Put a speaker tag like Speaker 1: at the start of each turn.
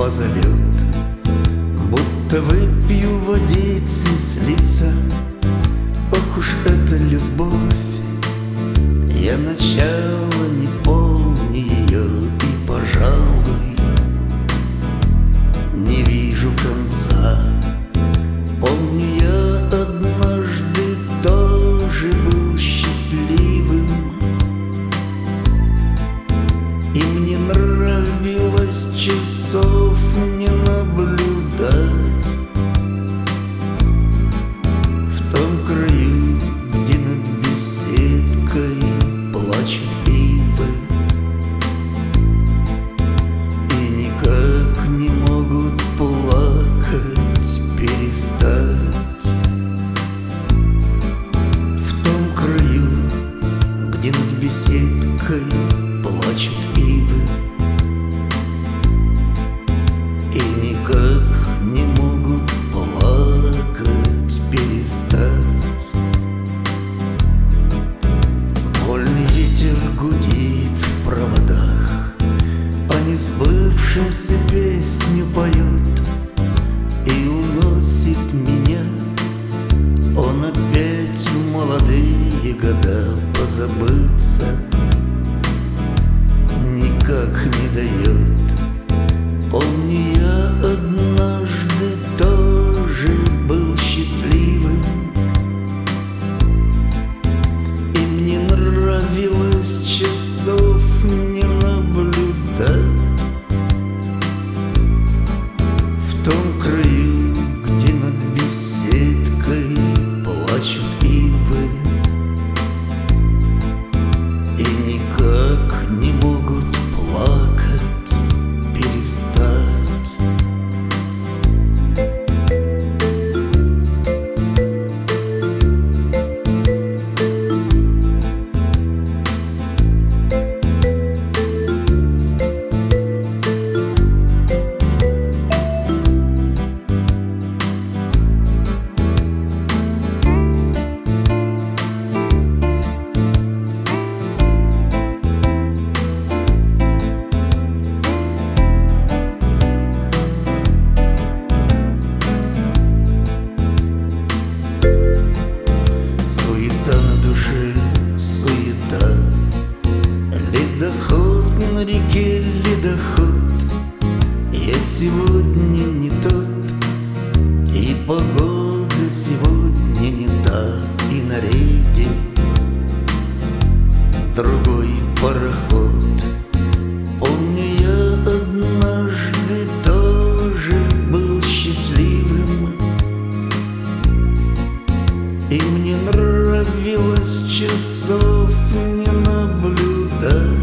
Speaker 1: позовет, будто выпью водицы с лица. Ох уж эта любовь, я начала не помню ее, и, пожалуй, не вижу конца. Помню, я однажды тоже был счастливым, и мне нравилось часов не наблюдать в том краю, где над беседкой плачут ивы и никак не могут плакать перестать. В том краю, где над беседкой плачут ивы и никак не могут плакать перестать. Вольный ветер гудит в проводах, а несбывшимся песню поет и уносит меня. Он опять в молодые года позабыться никак не дает. Помню, я однажды тоже был счастливым, и мне нравилось часов не наблюдать в том краю, где над беседкой плачут ивы и никак не могут плакать перестать. Суета, ледоход на реке, ледоход. Я сегодня не тот, и погода сегодня не та, и на рейде другой пароход. Помню, я однажды тоже был счастливым, и мне нравилось часов не наблюдать